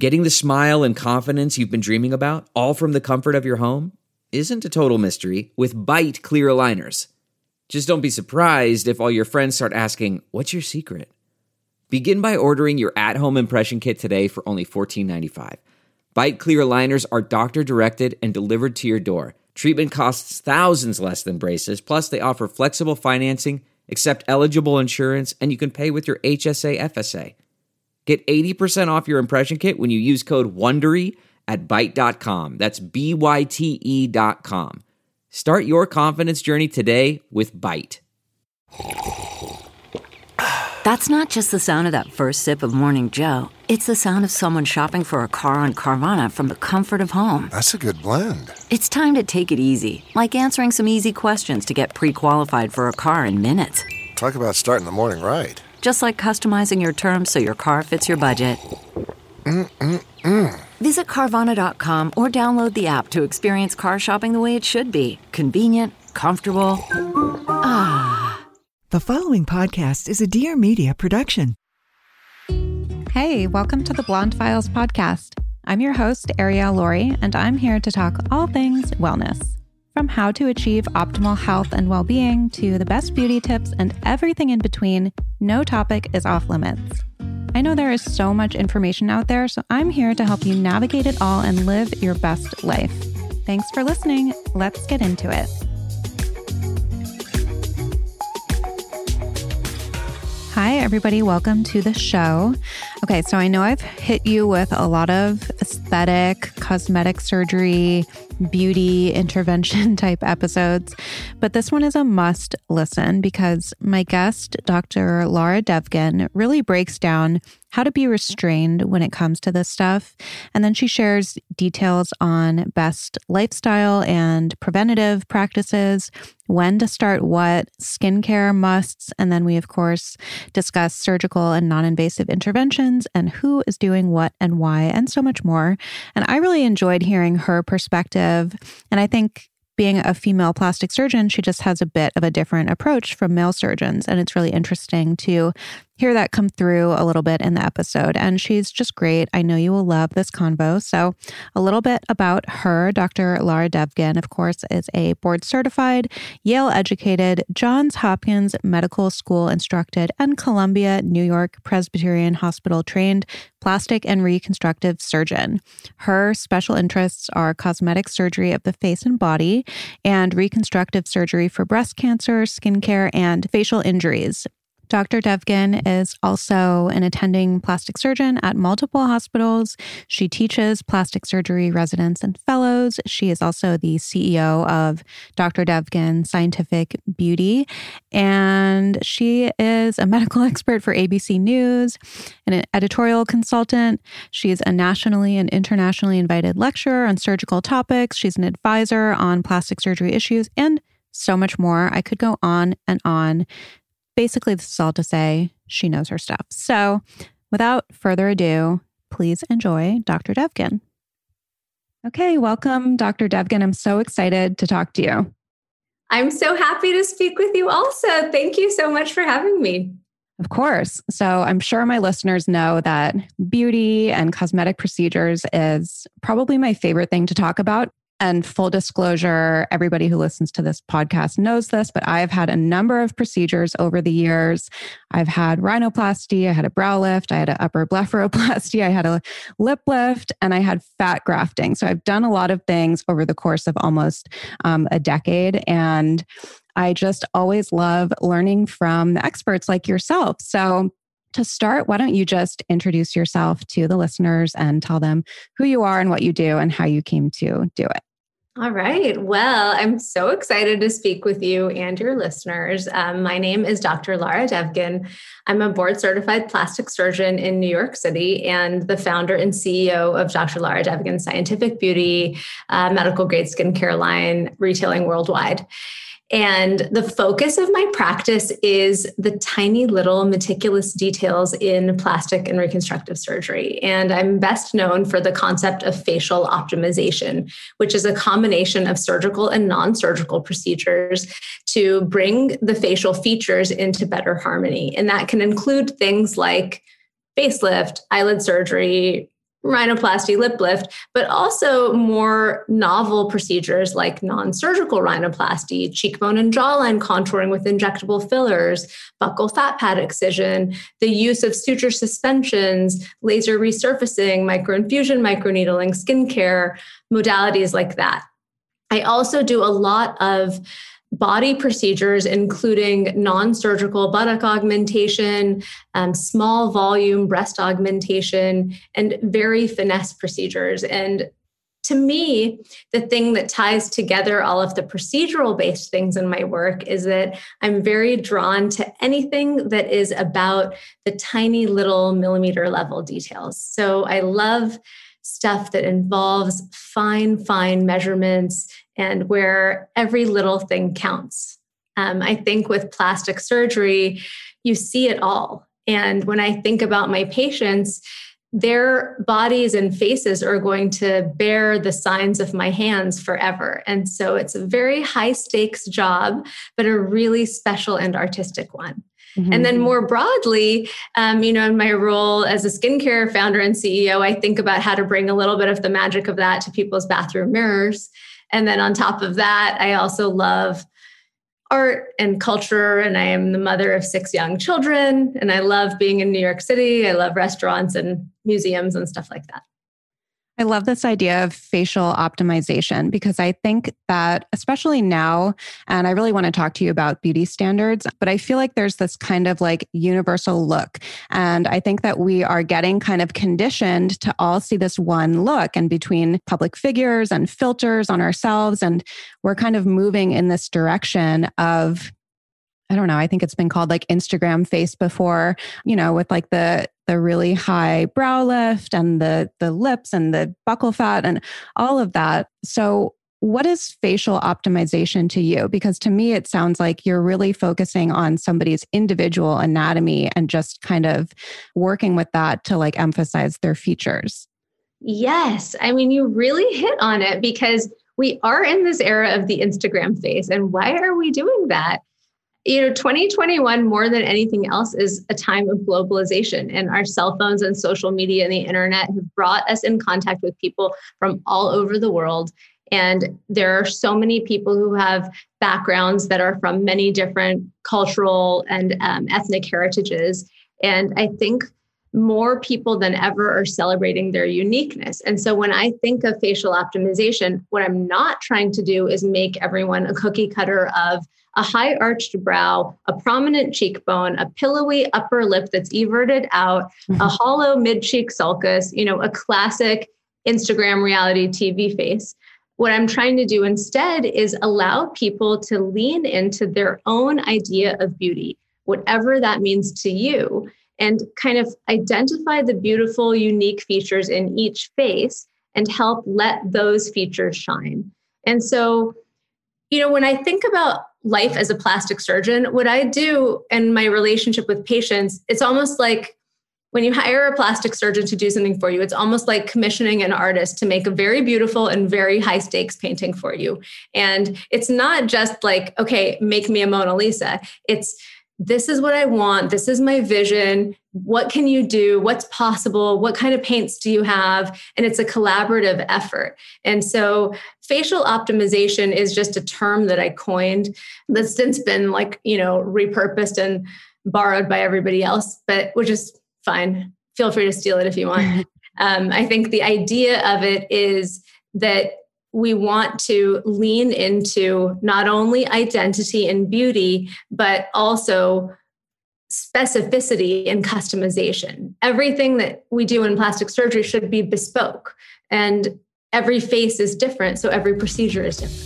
Getting the smile and confidence you've been dreaming about, all from the comfort of your home, isn't a total mystery with Byte clear aligners. Just don't be surprised if all your friends start asking, "What's your secret?" Begin by ordering your at-home impression kit today for only $14.95. Byte clear aligners are doctor-directed and delivered to your door. Treatment costs thousands less than braces, plus they offer flexible financing, accept eligible insurance, and you can pay with your HSA FSA. Get 80% off your impression kit when you use code WONDERY at Byte.com. That's BYTE.com. Start your confidence journey today with Byte. That's not just the sound of that first sip of Morning Joe. It's the sound of someone shopping for a car on Carvana from the comfort of home. That's a good blend. It's time to take it easy, like answering some easy questions to get pre-qualified for a car in minutes. Talk about starting the morning right. Just like customizing your terms so your car fits your budget. Visit Carvana.com or download the app to experience car shopping the way it should be. Convenient, comfortable. The following podcast is a Dear Media production. Hey, welcome to the Blonde Files podcast. I'm your host, Arielle Laurie, and I'm here to talk all things wellness. From how to achieve optimal health and well-being to the best beauty tips and everything in between, no topic is off limits. I know there is so much information out there, so I'm here to help you navigate it all and live your best life. Thanks for listening. Let's get into it. Hi, everybody. Welcome to the show. Okay, so I know I've hit you with a lot of aesthetic, cosmetic surgery, beauty intervention type episodes, but this one is a must listen because my guest, Dr. Lara Devgan, really breaks down how to be restrained when it comes to this stuff. And then she shares details on best lifestyle and preventative practices, when to start what, skincare musts, and then we, of course, discuss surgical and non-invasive interventions and who is doing what and why, and so much more. And I really enjoyed hearing her perspective. And I think being a female plastic surgeon, she just has a bit of a different approach from male surgeons. And it's really interesting to hear that come through a little bit in the episode. And she's just great. I know you will love this convo. So a little bit about her. Dr. Lara Devgan, of course, is a board certified, Yale educated, Johns Hopkins Medical School instructed, and Columbia, New York Presbyterian Hospital trained plastic and reconstructive surgeon. Her special interests are cosmetic surgery of the face and body and reconstructive surgery for breast cancer, skincare, and facial injuries. Dr. Devgan is also an attending plastic surgeon at multiple hospitals. She teaches plastic surgery residents and fellows. She is also the CEO of Dr. Devgan Scientific Beauty, and she is a medical expert for ABC News and an editorial consultant. She is a nationally and internationally invited lecturer on surgical topics. She's an advisor on plastic surgery issues and so much more. I could go on and on. Basically, this is all to say she knows her stuff. So without further ado, please enjoy Dr. Devgan. Okay, welcome, Dr. Devgan. I'm so excited to talk to you. I'm so happy to speak with you also. Thank you so much for having me. Of course. So I'm sure my listeners know that beauty and cosmetic procedures is probably my favorite thing to talk about. And full disclosure, everybody who listens to this podcast knows this, but I've had a number of procedures over the years. I've had rhinoplasty, I had a brow lift, I had an upper blepharoplasty, I had a lip lift, and I had fat grafting. So I've done a lot of things over the course of almost a decade. And I just always love learning from the experts like yourself. So to start, why don't you just introduce yourself to the listeners and tell them who you are and what you do and how you came to do it. All right. Well, I'm so excited to speak with you and your listeners. My name is Dr. Lara Devgan. I'm a board certified plastic surgeon in New York City and the founder and CEO of Dr. Lara Devgan Scientific Beauty, medical grade skincare line, retailing worldwide. And the focus of my practice is the tiny little meticulous details in plastic and reconstructive surgery. And I'm best known for the concept of facial optimization, which is a combination of surgical and non-surgical procedures to bring the facial features into better harmony. And that can include things like facelift, eyelid surgery, rhinoplasty, lip lift, but also more novel procedures like non-surgical rhinoplasty, cheekbone and jawline contouring with injectable fillers, buccal fat pad excision, the use of suture suspensions, laser resurfacing, microinfusion, microneedling, skincare, modalities like that. I also do a lot of body procedures, including non-surgical buttock augmentation, small volume breast augmentation, and very finesse procedures. And to me, the thing that ties together all of the procedural-based things in my work is that I'm very drawn to anything that is about the tiny little millimeter level details. So I love stuff that involves fine measurements and where every little thing counts. I think with plastic surgery, you see it all. And when I think about my patients, their bodies and faces are going to bear the signs of my hands forever. And so it's a very high stakes job, but a really special and artistic one. Mm-hmm. And then more broadly, in my role as a skincare founder and CEO, I think about how to bring a little bit of the magic of that to people's bathroom mirrors. And then on top of that, I also love art and culture, and I am the mother of 6 young children, and I love being in New York City. I love restaurants and museums and stuff like that. I love this idea of facial optimization because I think that especially now, and I really want to talk to you about beauty standards, but I feel like there's this kind of like universal look. And I think that we are getting kind of conditioned to all see this one look, and between public figures and filters on ourselves. And we're kind of moving in this direction of, I don't know, I think it's been called like Instagram face before, with like the really high brow lift and the lips and the buccal fat and all of that. So what is facial optimization to you? Because to me, it sounds like you're really focusing on somebody's individual anatomy and just kind of working with that to like emphasize their features. Yes. I mean, you really hit on it because we are in this era of the Instagram face. And why are we doing that? 2021, more than anything else, is a time of globalization, and our cell phones and social media and the internet have brought us in contact with people from all over the world. And there are so many people who have backgrounds that are from many different cultural and ethnic heritages. And I think more people than ever are celebrating their uniqueness. And so when I think of facial optimization, what I'm not trying to do is make everyone a cookie cutter of a high arched brow, a prominent cheekbone, a pillowy upper lip that's everted out, a hollow mid-cheek sulcus, a classic Instagram reality TV face. What I'm trying to do instead is allow people to lean into their own idea of beauty, whatever that means to you, and kind of identify the beautiful, unique features in each face and help let those features shine. And so, when I think about life as a plastic surgeon, what I do in my relationship with patients, it's almost like when you hire a plastic surgeon to do something for you, it's almost like commissioning an artist to make a very beautiful and very high stakes painting for you. And it's not just like, okay, make me a Mona Lisa. It's, this is what I want. This is my vision. What can you do? What's possible? What kind of paints do you have? And it's a collaborative effort. And so facial optimization is just a term that I coined that's since been repurposed and borrowed by everybody else, but which is fine. Feel free to steal it if you want. I think the idea of it is that we want to lean into not only identity and beauty, but also specificity and customization. Everything that we do in plastic surgery should be bespoke, and every face is different, so every procedure is different.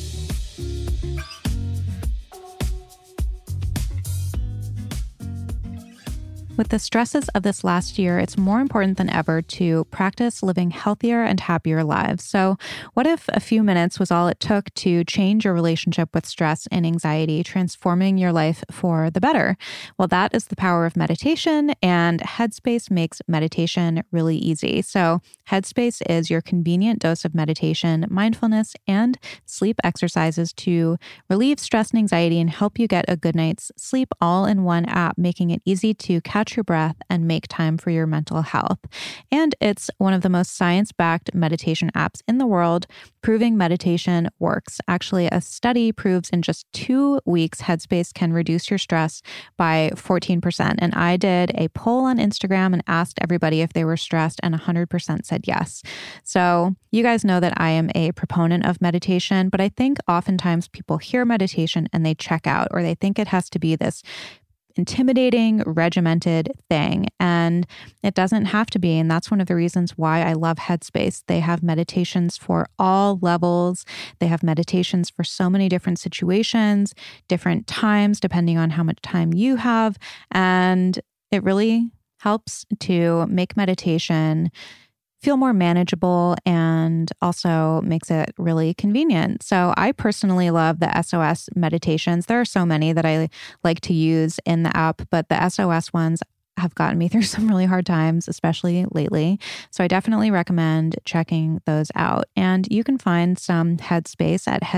With the stresses of this last year, it's more important than ever to practice living healthier and happier lives. So what if a few minutes was all it took to change your relationship with stress and anxiety, transforming your life for the better? Well, that is the power of meditation, and Headspace makes meditation really easy. So Headspace is your convenient dose of meditation, mindfulness, and sleep exercises to relieve stress and anxiety and help you get a good night's sleep all in one app, making it easy to catch catch your breath, and make time for your mental health. And it's one of the most science-backed meditation apps in the world, proving meditation works. Actually, a study proves in just 2 weeks, Headspace can reduce your stress by 14%. And I did a poll on Instagram and asked everybody if they were stressed, and 100% said yes. So you guys know that I am a proponent of meditation, but I think oftentimes people hear meditation and they check out, or they think it has to be this intimidating, regimented thing. And it doesn't have to be. And that's one of the reasons why I love Headspace. They have meditations for all levels. They have meditations for so many different situations, different times, depending on how much time you have. And it really helps to make meditation feel more manageable and also makes it really convenient. So I personally love the SOS meditations. There are so many that I like to use in the app, but the SOS ones have gotten me through some really hard times, especially lately. So I definitely recommend checking those out. And you can find some Headspace at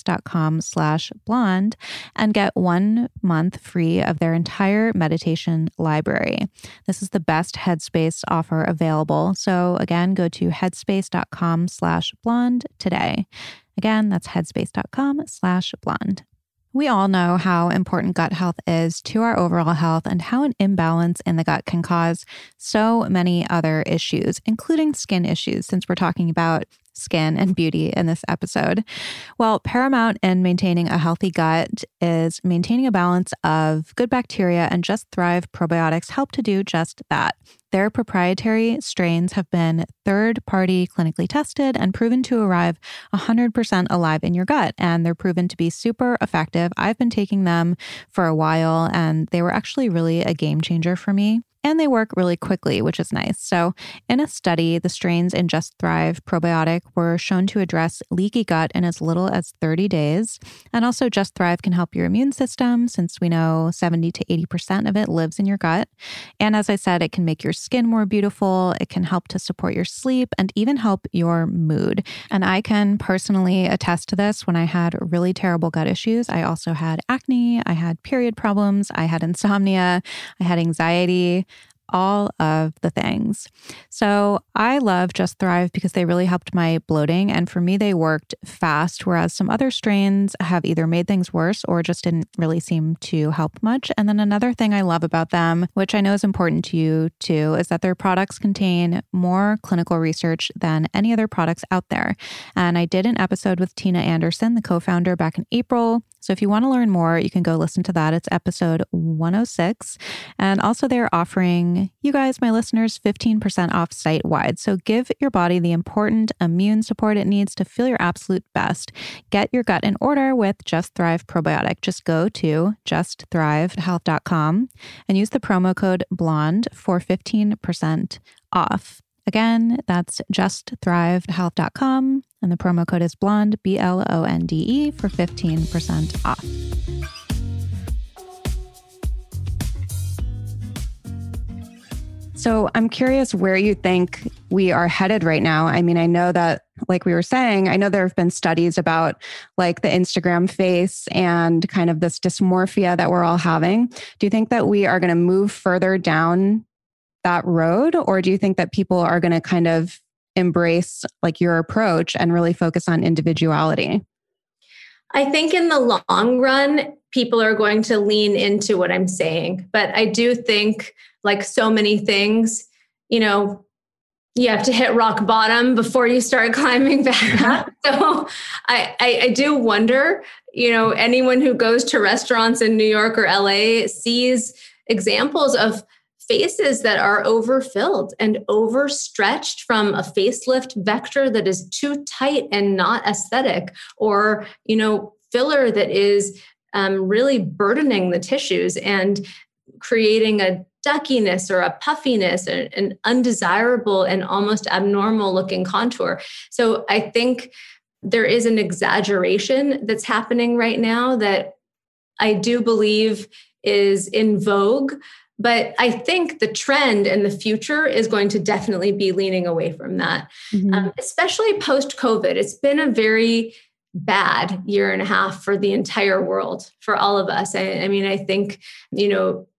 headspace.com/blonde and get 1 month free of their entire meditation library. This is the best Headspace offer available. So again, go to headspace.com/blonde today. Again, that's headspace.com/blonde. We all know how important gut health is to our overall health and how an imbalance in the gut can cause so many other issues, including skin issues, since we're talking about skin and beauty in this episode. Well, paramount in maintaining a healthy gut is maintaining a balance of good bacteria, and Just Thrive probiotics help to do just that. Their proprietary strains have been third-party clinically tested and proven to arrive 100% alive in your gut, and they're proven to be super effective. I've been taking them for a while, and they were actually really a game changer for me. And they work really quickly, which is nice. So in a study, the strains in Just Thrive probiotic were shown to address leaky gut in as little as 30 days. And also Just Thrive can help your immune system, since we know 70 to 80% of it lives in your gut. And as I said, it can make your skin more beautiful. It can help to support your sleep and even help your mood. And I can personally attest to this. When I had really terrible gut issues, I also had acne, I had period problems, I had insomnia, I had anxiety, all of the things. So I love Just Thrive because they really helped my bloating. And for me, they worked fast, whereas some other strains have either made things worse or just didn't really seem to help much. And then another thing I love about them, which I know is important to you too, is that their products contain more clinical research than any other products out there. And I did an episode with Tina Anderson, the co-founder, back in April. So if you want to learn more, you can go listen to that. It's episode 106. And also they're offering you guys, my listeners, 15% off site-wide. So give your body the important immune support it needs to feel your absolute best. Get your gut in order with Just Thrive probiotic. Just go to justthrivehealth.com and use the promo code BLONDE for 15% off. Again, that's justthrivehealth.com, and the promo code is BLONDE, BLONDE, for 15% off. So I'm curious where you think we are headed right now. I mean, I know that, like we were saying, I know there have been studies about like the Instagram face and kind of this dysmorphia that we're all having. Do you think that we are going to move further down that road? Or do you think that people are going to kind of embrace like your approach and really focus on individuality? I think in the long run, people are going to lean into what I'm saying. But I do think, like so many things, you know, you have to hit rock bottom before you start climbing back up. So I do wonder, you know, anyone who goes to restaurants in New York or LA sees examples of faces that are overfilled and overstretched from a facelift vector that is too tight and not aesthetic, or, you know, filler that is really burdening the tissues and creating a duckiness or a puffiness, an undesirable and almost abnormal looking contour. So I think there is an exaggeration that's happening right now that I do believe is in vogue. But I think the trend in the future is going to definitely be leaning away from that, especially post-COVID. It's been a very bad year and a half for the entire world, for all of us. I mean, I think, you know,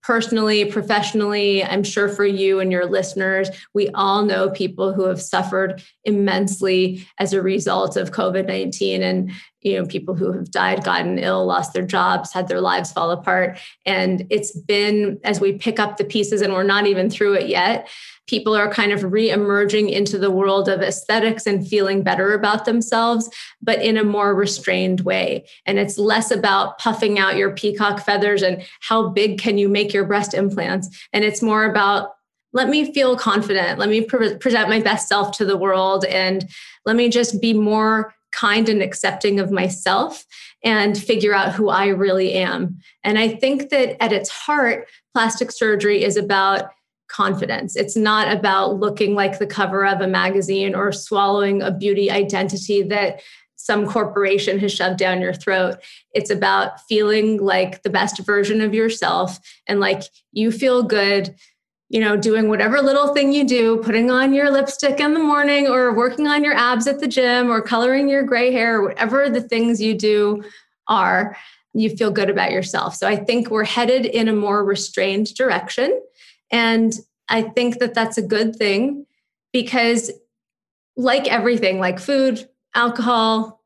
personally, professionally, I'm sure for you and your listeners, we all know people who have suffered immensely as a result of COVID-19, and people who have died, gotten ill, lost their jobs, had their lives fall apart. And it's been, as we pick up the pieces, and we're not even through it yet, people are kind of re-emerging into the world of aesthetics and feeling better about themselves, but in a more restrained way. And it's less about puffing out your peacock feathers and how big can you make your breast implants. And it's more about, let me feel confident. Let me present my best self to the world. And let me just be more kind and accepting of myself and figure out who I really am. And I think that at its heart, plastic surgery is about confidence. It's not about looking like the cover of a magazine or swallowing a beauty identity that some corporation has shoved down your throat. It's about feeling like the best version of yourself and like you feel good, doing whatever little thing you do, putting on your lipstick in the morning or working on your abs at the gym or coloring your gray hair, whatever the things you do are, you feel good about yourself. So I think we're headed in a more restrained direction. And I think that that's a good thing because like everything, like food, alcohol,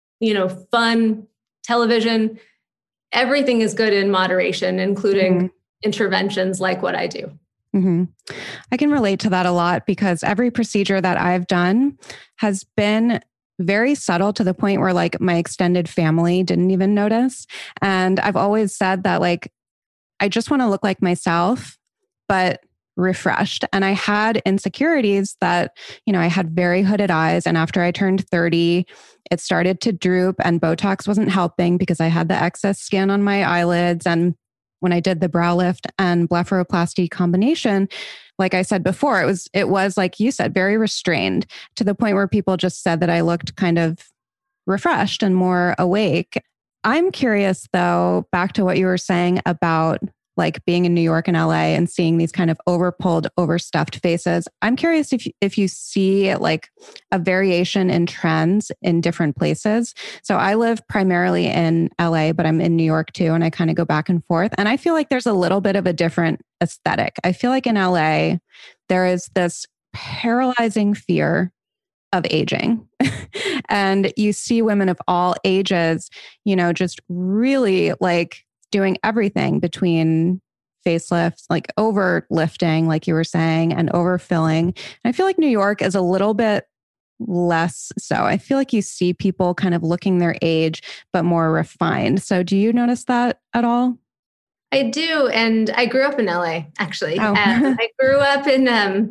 fun, television, everything is good in moderation, including interventions like what I do. Mm-hmm. I can relate to that a lot because every procedure that I've done has been very subtle to the point where like my extended family didn't even notice. And I've always said that like, I just want to look like myself, but refreshed. And I had insecurities that, I had very hooded eyes. And after I turned 30, it started to droop and Botox wasn't helping because I had the excess skin on my eyelids. And when I did the brow lift and blepharoplasty combination, like I said before, it was like you said, very restrained to the point where people just said that I looked kind of refreshed and more awake. I'm curious though, back to what you were saying about like being in New York and LA and seeing these kind of overpulled, overstuffed faces. I'm curious if you see like a variation in trends in different places. So I live primarily in LA, but I'm in New York too. And I kind of go back and forth. And I feel like there's a little bit of a different aesthetic. I feel like in LA, there is this paralyzing fear of aging. And you see women of all ages, just really like doing everything between facelifts, like overlifting, like you were saying, and overfilling. And I feel like New York is a little bit less so. I feel like you see people kind of looking their age, but more refined. So do you notice that at all? I do. And I grew up in LA, actually. Oh. I grew up in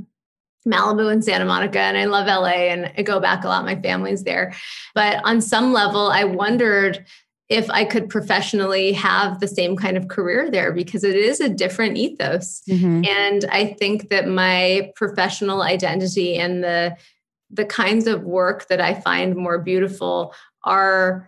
Malibu and Santa Monica, and I love LA and I go back a lot. My family's there. But on some level, I wondered if I could professionally have the same kind of career there because it is a different ethos. Mm-hmm. And I think that my professional identity and the kinds of work that I find more beautiful are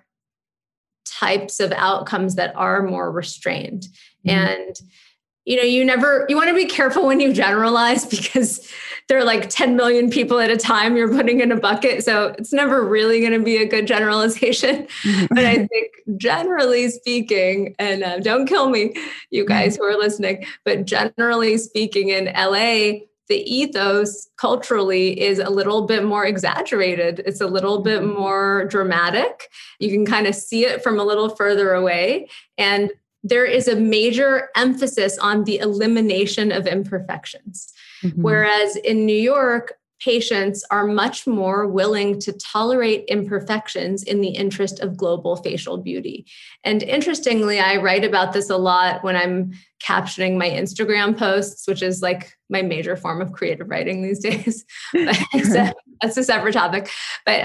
types of outcomes that are more restrained. Mm-hmm. And you want to be careful when you generalize because there are like 10 million people at a time you're putting in a bucket. So it's never really going to be a good generalization. But I think generally speaking, and don't kill me, you guys who are listening, but generally speaking in LA, the ethos culturally is a little bit more exaggerated. It's a little bit more dramatic. You can kind of see it from a little further away. And there is a major emphasis on the elimination of imperfections. Mm-hmm. Whereas in New York, patients are much more willing to tolerate imperfections in the interest of global facial beauty. And interestingly, I write about this a lot when I'm captioning my Instagram posts, which is like my major form of creative writing these days. That's a separate topic. But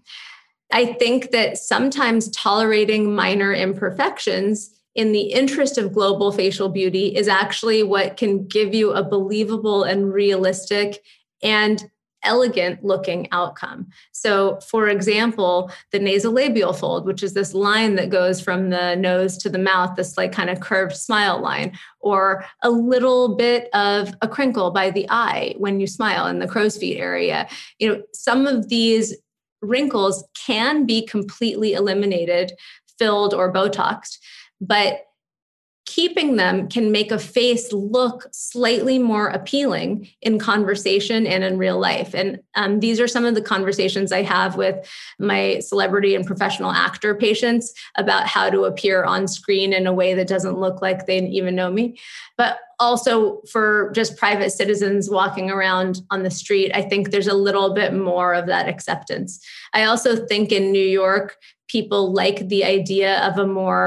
I think that sometimes tolerating minor imperfections in the interest of global facial beauty is actually what can give you a believable and realistic and elegant looking outcome. So for example, the nasolabial fold, which is this line that goes from the nose to the mouth, this like kind of curved smile line, or a little bit of a crinkle by the eye when you smile in the crow's feet area. Some of these wrinkles can be completely eliminated, filled, or Botoxed. But keeping them can make a face look slightly more appealing in conversation and in real life. And these are some of the conversations I have with my celebrity and professional actor patients about how to appear on screen in a way that doesn't look like they even know me. But also for just private citizens walking around on the street, I think there's a little bit more of that acceptance. I also think in New York, people like the idea of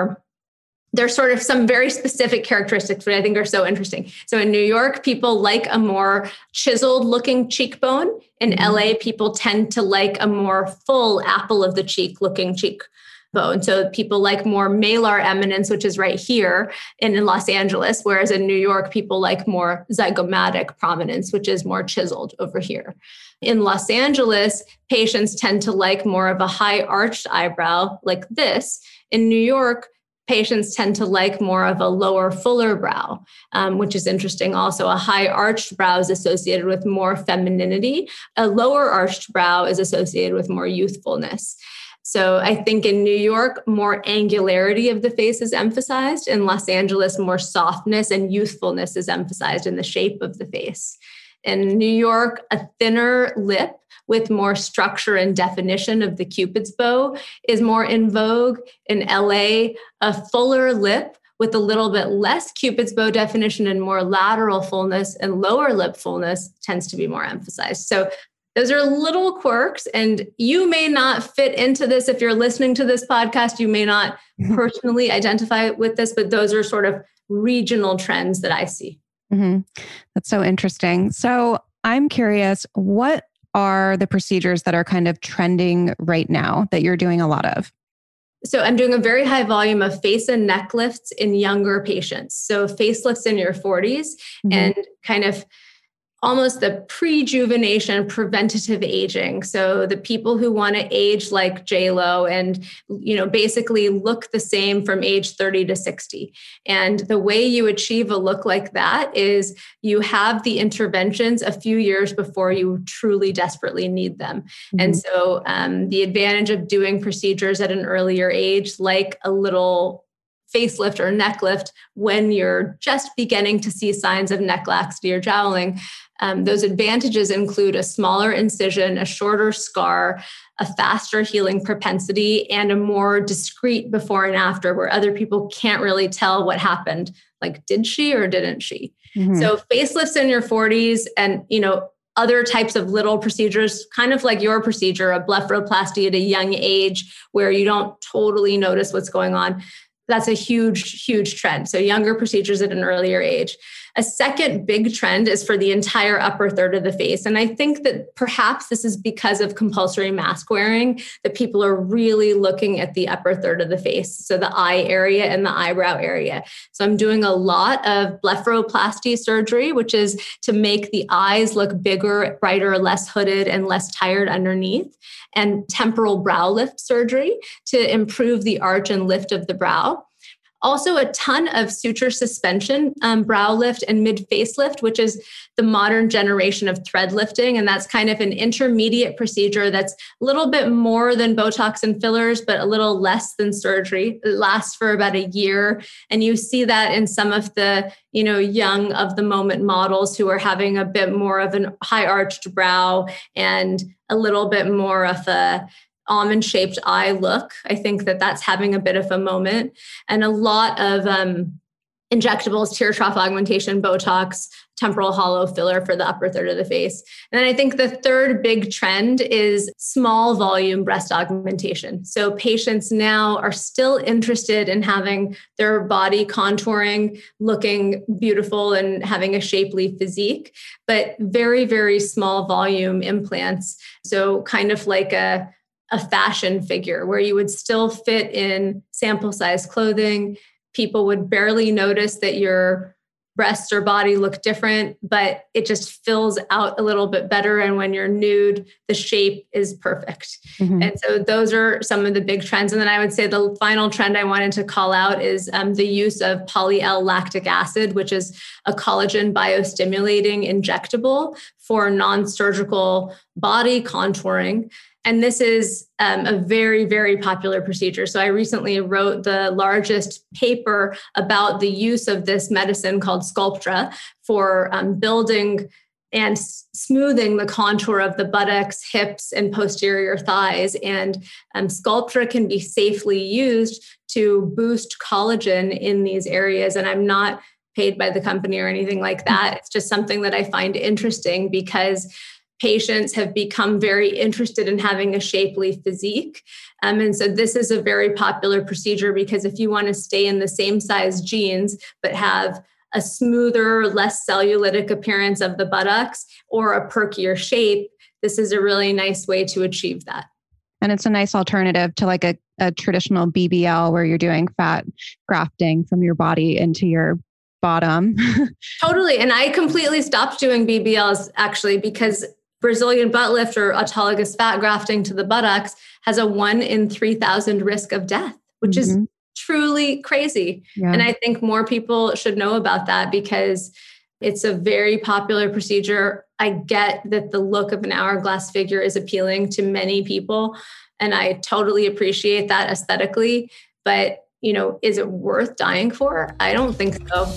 there's sort of some very specific characteristics that I think are so interesting. So in New York, people like a more chiseled looking cheekbone. In LA, people tend to like a more full apple of the cheek looking cheekbone. So people like more malar eminence, which is right here in Los Angeles, whereas in New York, people like more zygomatic prominence, which is more chiseled over here. In Los Angeles, patients tend to like more of a high arched eyebrow like this. In New York, patients tend to like more of a lower, fuller brow, which is interesting. Also, a high arched brow is associated with more femininity. A lower arched brow is associated with more youthfulness. So I think in New York, more angularity of the face is emphasized. In Los Angeles, more softness and youthfulness is emphasized in the shape of the face. In New York, a thinner lip with more structure and definition of the Cupid's bow is more in vogue. In LA, a fuller lip with a little bit less Cupid's bow definition and more lateral fullness and lower lip fullness tends to be more emphasized. So those are little quirks, and you may not fit into this. If you're listening to this podcast, you may not personally identify with this, but those are sort of regional trends that I see. Mm-hmm. That's so interesting. So I'm curious, what are the procedures that are kind of trending right now that you're doing a lot of? So I'm doing a very high volume of face and neck lifts in younger patients. So facelifts in your 40s and kind of almost the prejuvenation, preventative aging. So the people who want to age like J-Lo and, basically look the same from age 30 to 60. And the way you achieve a look like that is you have the interventions a few years before you truly desperately need them. And so the advantage of doing procedures at an earlier age, like a little facelift or neck lift, when you're just beginning to see signs of neck laxity or jowling, those advantages include a smaller incision, a shorter scar, a faster healing propensity, and a more discreet before and after where other people can't really tell what happened. Like, did she or didn't she? So facelifts in your 40s and, other types of little procedures, kind of like your procedure, a blepharoplasty at a young age where you don't totally notice what's going on. That's a huge, huge trend. So younger procedures at an earlier age. A second big trend is for the entire upper third of the face. And I think that perhaps this is because of compulsory mask wearing that people are really looking at the upper third of the face. So the eye area and the eyebrow area. So I'm doing a lot of blepharoplasty surgery, which is to make the eyes look bigger, brighter, less hooded, and less tired underneath. And temporal brow lift surgery to improve the arch and lift of the brow. Also, a ton of suture suspension, brow lift and mid facelift, which is the modern generation of thread lifting. And that's kind of an intermediate procedure that's a little bit more than Botox and fillers, but a little less than surgery. It lasts for about a year. And you see that in some of the, young of the moment models who are having a bit more of an high arched brow and a little bit more of a almond-shaped eye look. I think that that's having a bit of a moment. And a lot of injectables, tear trough augmentation, Botox, temporal hollow filler for the upper third of the face. And then I think the third big trend is small volume breast augmentation. So patients now are still interested in having their body contouring, looking beautiful and having a shapely physique, but very, very small volume implants. So kind of like a fashion figure where you would still fit in sample size clothing. People would barely notice that your breasts or body look different, but it just fills out a little bit better. And when you're nude, the shape is perfect. And so those are some of the big trends. And then I would say the final trend I wanted to call out is the use of poly-L-lactic acid, which is a collagen biostimulating injectable for non-surgical body contouring. And this is a very, very popular procedure. So I recently wrote the largest paper about the use of this medicine called Sculptra for building and smoothing the contour of the buttocks, hips, and posterior thighs. And Sculptra can be safely used to boost collagen in these areas. And I'm not paid by the company or anything like that. It's just something that I find interesting because patients have become very interested in having a shapely physique. And so this is a very popular procedure because if you want to stay in the same size jeans, but have a smoother, less cellulitic appearance of the buttocks or a perkier shape, this is a really nice way to achieve that. And it's a nice alternative to like a traditional BBL where you're doing fat grafting from your body into your bottom. Totally. And I completely stopped doing BBLs actually because Brazilian butt lift or autologous fat grafting to the buttocks has a 1 in 3,000 risk of death, which is truly crazy. Yeah. And I think more people should know about that because it's a very popular procedure. I get that the look of an hourglass figure is appealing to many people, and I totally appreciate that aesthetically. But, is it worth dying for? I don't think so.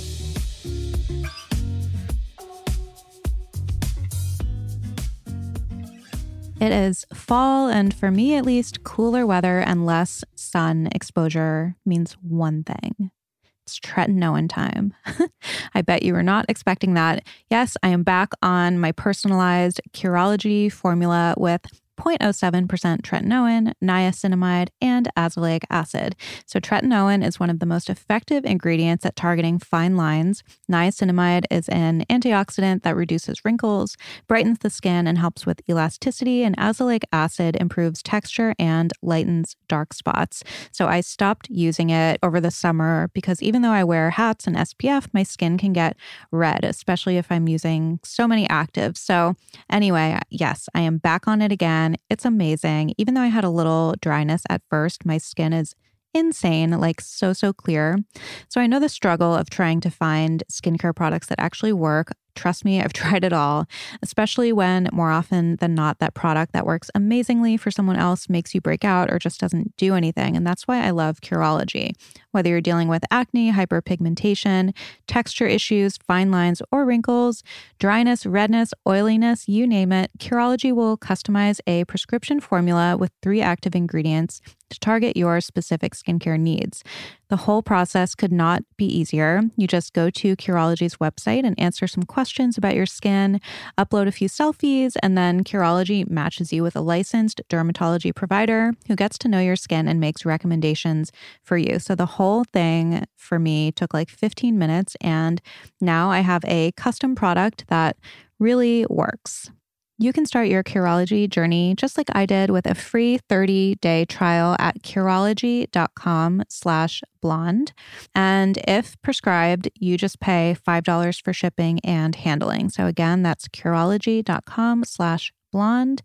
It is fall, and for me at least, cooler weather and less sun exposure means one thing. It's tretinoin time. I bet you were not expecting that. Yes, I am back on my personalized Curology formula with 0.07% tretinoin, niacinamide, and azelaic acid. So tretinoin is one of the most effective ingredients at targeting fine lines. Niacinamide is an antioxidant that reduces wrinkles, brightens the skin, and helps with elasticity, and azelaic acid improves texture and lightens dark spots. So I stopped using it over the summer because even though I wear hats and SPF, my skin can get red, especially if I'm using so many actives. So anyway, yes, I am back on it again. It's amazing. Even though I had a little dryness at first, my skin is insane, like so clear. So I know the struggle of trying to find skincare products that actually work. Trust me, I've tried it all, especially when more often than not, that product that works amazingly for someone else makes you break out or just doesn't do anything. And that's why I love Curology. Whether you're dealing with acne, hyperpigmentation, texture issues, fine lines or wrinkles, dryness, redness, oiliness, you name it, Curology will customize a prescription formula with 3 active ingredients to target your specific skincare needs. The whole process could not be easier. You just go to Curology's website and answer some questions about your skin, upload a few selfies, and then Curology matches you with a licensed dermatology provider who gets to know your skin and makes recommendations for you. So the whole thing for me took like 15 minutes, and now I have a custom product that really works. You can start your Curology journey just like I did with a free 30-day trial at Curology.com/blonde. And if prescribed, you just pay $5 for shipping and handling. So again, that's Curology.com/blonde,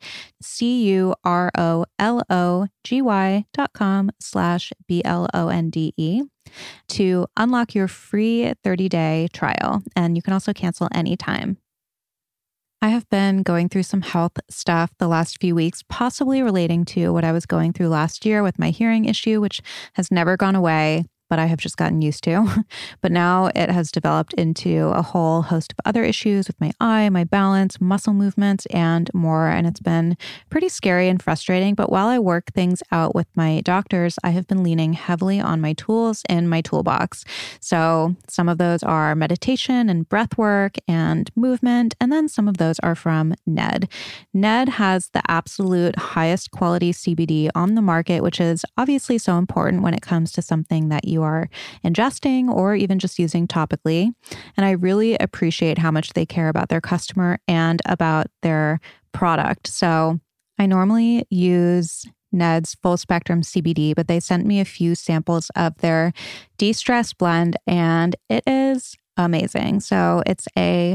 Curology.com/BLONDE to unlock your free 30-day trial. And you can also cancel anytime. I have been going through some health stuff the last few weeks, possibly relating to what I was going through last year with my hearing issue, which has never gone away, but I have just gotten used to. But now it has developed into a whole host of other issues with my eye, my balance, muscle movements, and more. And it's been pretty scary and frustrating. But while I work things out with my doctors, I have been leaning heavily on my tools in my toolbox. So some of those are meditation and breath work and movement. And then some of those are from Ned. Ned has the absolute highest quality CBD on the market, which is obviously so important when it comes to something that you are ingesting or even just using topically. And I really appreciate how much they care about their customer and about their product. So I normally use Ned's full spectrum CBD, but they sent me a few samples of their de-stress blend and it is amazing. So it's a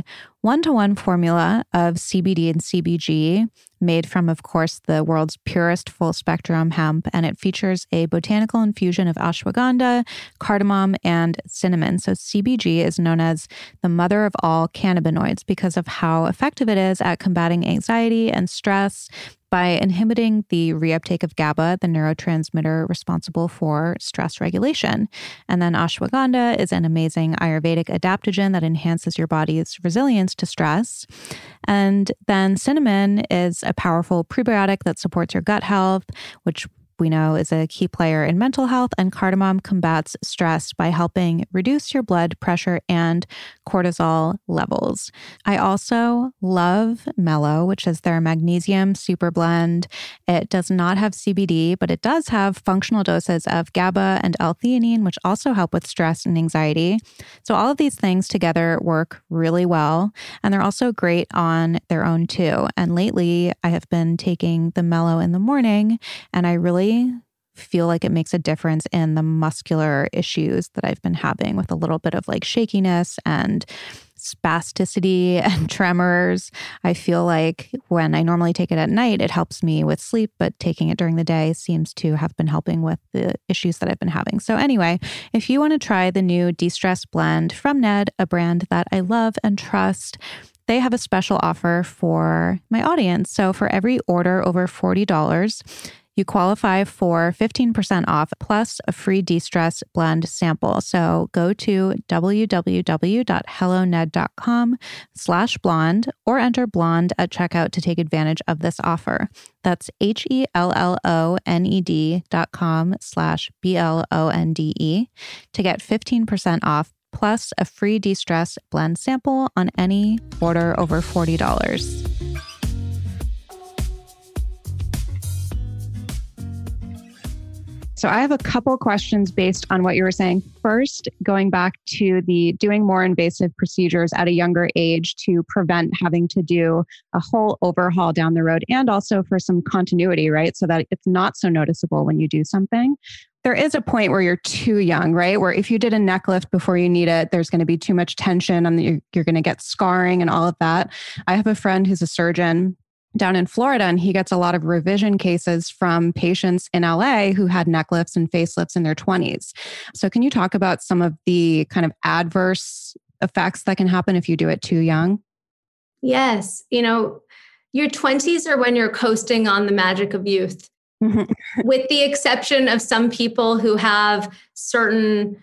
1-to-1 formula of CBD and CBG made from, of course, the world's purest full-spectrum hemp, and it features a botanical infusion of ashwagandha, cardamom, and cinnamon. So CBG is known as the mother of all cannabinoids because of how effective it is at combating anxiety and stress by inhibiting the reuptake of GABA, the neurotransmitter responsible for stress regulation. And then ashwagandha is an amazing Ayurvedic adaptogen that enhances your body's resilience to stress. And then cinnamon is a powerful prebiotic that supports your gut health, which we know is a key player in mental health, and cardamom combats stress by helping reduce your blood pressure and cortisol levels. I also love Mellow, which is their magnesium super blend. It does not have CBD, but it does have functional doses of GABA and L-theanine, which also help with stress and anxiety. So all of these things together work really well, and they're also great on their own too. And lately, I have been taking the Mellow in the morning, and I really feel like it makes a difference in the muscular issues that I've been having with a little bit of like shakiness and spasticity and tremors. I feel like when I normally take it at night, it helps me with sleep, but taking it during the day seems to have been helping with the issues that I've been having. So anyway, if you want to try the new De-Stress blend from Ned, a brand that I love and trust, they have a special offer for my audience. So for every order over $40, you qualify for 15% off plus a free De-Stress blend sample. So go to www.helloned.com/blonde or enter blonde at checkout to take advantage of this offer. That's HELLONED.com/BLONDE to get 15% off plus a free De-Stress blend sample on any order over $40. So I have a couple questions based on what you were saying. First, going back to the doing more invasive procedures at a younger age to prevent having to do a whole overhaul down the road, and also for some continuity, right? So that it's not so noticeable when you do something. There is a point where you're too young, right? Where if you did a neck lift before you need it, there's going to be too much tension and you're going to get scarring and all of that. I have a friend who's a surgeon down in Florida, and he gets a lot of revision cases from patients in LA who had neck lifts and facelifts in their 20s. So can you talk about some of the kind of adverse effects that can happen if you do it too young? Yes. Your 20s are when you're coasting on the magic of youth, with the exception of some people who have certain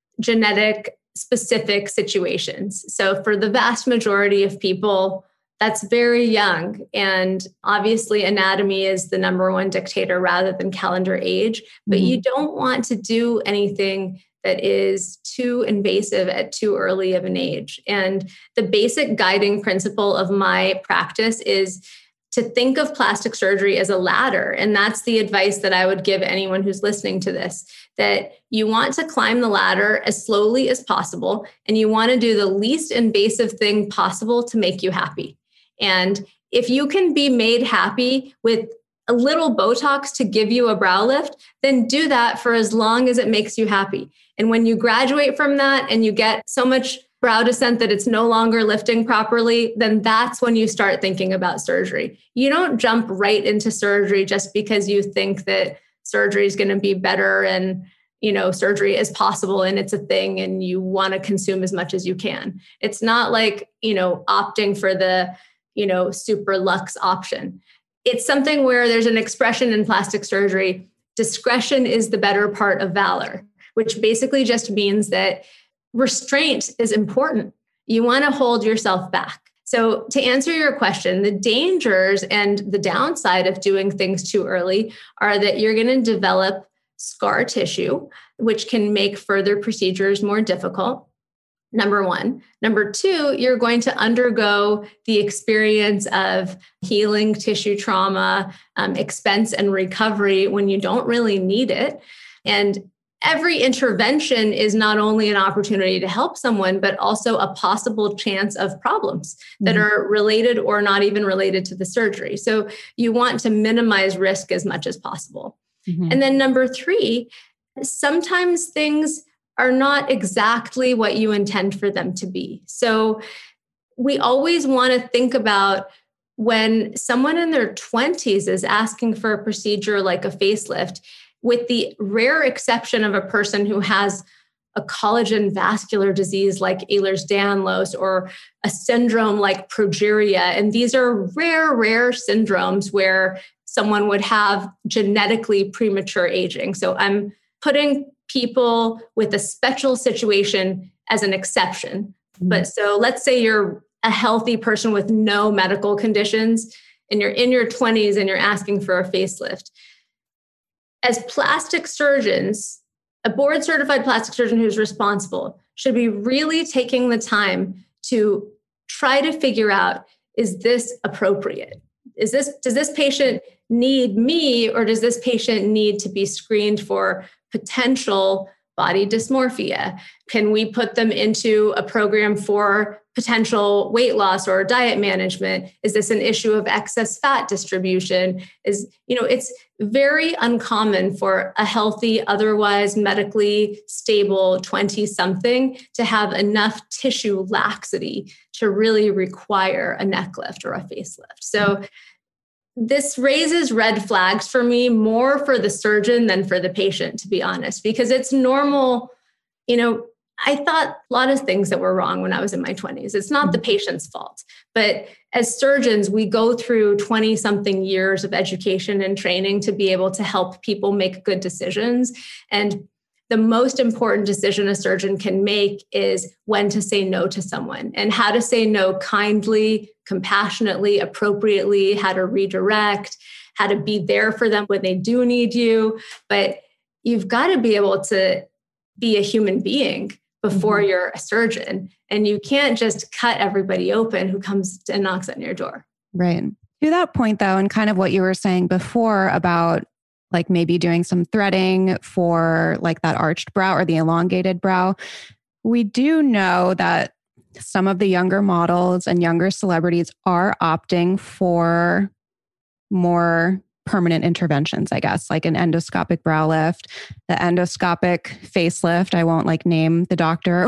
genetic specific situations. So for the vast majority of people, that's very young. And obviously anatomy is the number one dictator rather than calendar age, but you don't want to do anything that is too invasive at too early of an age. And the basic guiding principle of my practice is to think of plastic surgery as a ladder. And that's the advice that I would give anyone who's listening to this, that you want to climb the ladder as slowly as possible, and you want to do the least invasive thing possible to make you happy. And if you can be made happy with a little Botox to give you a brow lift, then do that for as long as it makes you happy. And when you graduate from that and you get so much brow descent that it's no longer lifting properly, then that's when you start thinking about surgery. You don't jump right into surgery just because you think that surgery is going to be better and surgery is possible and it's a thing and you want to consume as much as you can. It's not like, opting for the super luxe option. It's something where there's an expression in plastic surgery, discretion is the better part of valor, which basically just means that restraint is important. You want to hold yourself back. So to answer your question, the dangers and the downside of doing things too early are that you're going to develop scar tissue, which can make further procedures more difficult. Number one. Number two, you're going to undergo the experience of healing tissue trauma, expense and recovery when you don't really need it. And every intervention is not only an opportunity to help someone, but also a possible chance of problems that are related or not even related to the surgery. So you want to minimize risk as much as possible. And then number three, sometimes things are not exactly what you intend for them to be. So we always want to think about when someone in their 20s is asking for a procedure like a facelift, with the rare exception of a person who has a collagen vascular disease like Ehlers-Danlos or a syndrome like progeria. And these are rare syndromes where someone would have genetically premature aging. So I'm putting people with a special situation as an exception. But so let's say you're a healthy person with no medical conditions and you're in your 20s and you're asking for a facelift. As plastic surgeons, a board certified plastic surgeon who's responsible should be really taking the time to try to figure out, is this appropriate? Does this patient need me, or does this patient need to be screened for potential body dysmorphia? Can we put them into a program for potential weight loss or diet management? Is this an issue of excess fat distribution? It's very uncommon for a healthy, otherwise medically stable 20-something to have enough tissue laxity to really require a neck lift or a facelift. So this raises red flags for me, more for the surgeon than for the patient, to be honest, because it's normal. I thought a lot of things that were wrong when I was in my 20s. It's not the patient's fault. But as surgeons, we go through 20-something years of education and training to be able to help people make good decisions. And the most important decision a surgeon can make is when to say no to someone, and how to say no kindly, compassionately, appropriately, how to redirect, how to be there for them when they do need you. But you've got to be able to be a human being before you're a surgeon. And you can't just cut everybody open who comes and knocks on your door. Right. To that point, though, and kind of what you were saying before about like maybe doing some threading for like that arched brow or the elongated brow, we do know that some of the younger models and younger celebrities are opting for more permanent interventions, I guess, like an endoscopic brow lift, the endoscopic facelift. I won't like name the doctor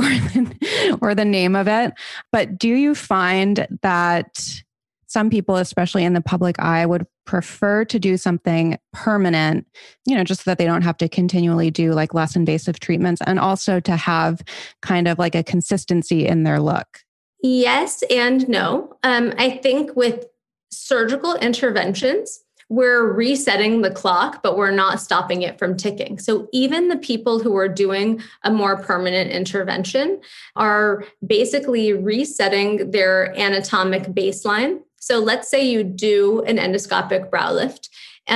or the name of it. But do you find that some people, especially in the public eye, would prefer to do something permanent, just so that they don't have to continually do like less invasive treatments, and also to have kind of like a consistency in their look? Yes and no. I think with surgical interventions, we're resetting the clock, but we're not stopping it from ticking. So even the people who are doing a more permanent intervention are basically resetting their anatomic baseline. So let's say you do an endoscopic brow lift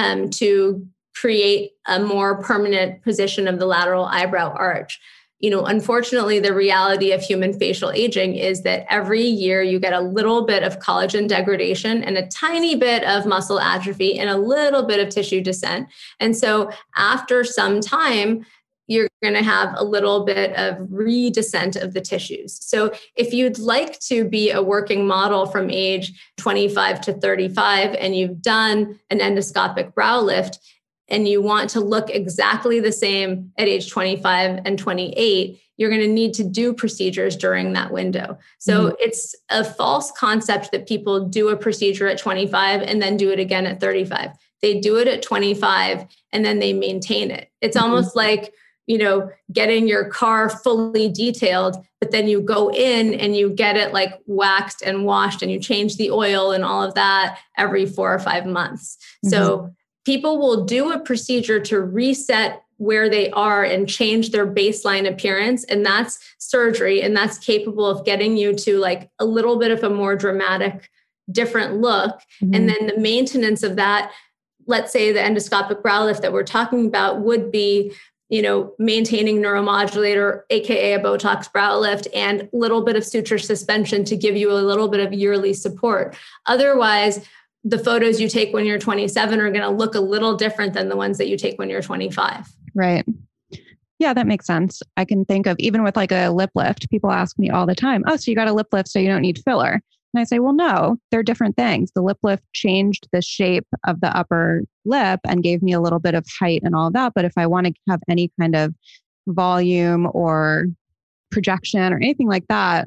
to create a more permanent position of the lateral eyebrow arch. Unfortunately, the reality of human facial aging is that every year you get a little bit of collagen degradation and a tiny bit of muscle atrophy and a little bit of tissue descent. And so after some time, you're going to have a little bit of redescent of the tissues. So if you'd like to be a working model from age 25 to 35 and you've done an endoscopic brow lift, and you want to look exactly the same at age 25 and 28, you're going to need to do procedures during that window. So it's a false concept that people do a procedure at 25 and then do it again at 35. They do it at 25 and then they maintain it. It's almost like, getting your car fully detailed, but then you go in and you get it like waxed and washed and you change the oil and all of that every 4 or 5 months. So people will do a procedure to reset where they are and change their baseline appearance. And that's surgery. And that's capable of getting you to like a little bit of a more dramatic, different look. And then the maintenance of that, let's say the endoscopic brow lift that we're talking about would be, maintaining neuromodulator, AKA a Botox brow lift, and a little bit of suture suspension to give you a little bit of yearly support. Otherwise, the photos you take when you're 27 are going to look a little different than the ones that you take when you're 25. Right. Yeah, that makes sense. I can think of even with like a lip lift, people ask me all the time, oh, so you got a lip lift, so you don't need filler. And I say, well, no, they're different things. The lip lift changed the shape of the upper lip and gave me a little bit of height and all of that. But if I want to have any kind of volume or projection or anything like that,